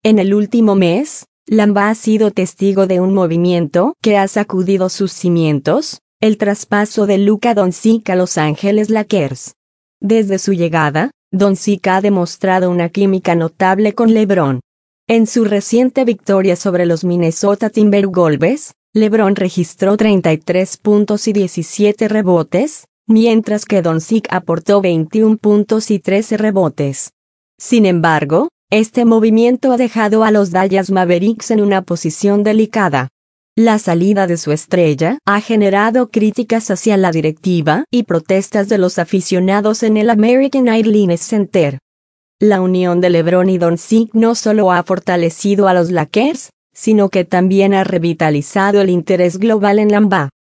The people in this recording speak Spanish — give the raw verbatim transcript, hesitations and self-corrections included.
En el último mes, Lamb ha sido testigo de un movimiento que ha sacudido sus cimientos, el traspaso de Luka Doncic a Los Ángeles Lakers. Desde su llegada, Doncic ha demostrado una química notable con LeBron. En su reciente victoria sobre los Minnesota Timberwolves, LeBron registró treinta y tres puntos y diecisiete rebotes, mientras que Doncic aportó veintiún puntos y trece rebotes. Sin embargo, este movimiento ha dejado a los Dallas Mavericks en una posición delicada. La salida de su estrella ha generado críticas hacia la directiva y protestas de los aficionados en el American Airlines Center. La unión de LeBron y Doncic no solo ha fortalecido a los Lakers, sino que también ha revitalizado el interés global en Lamb.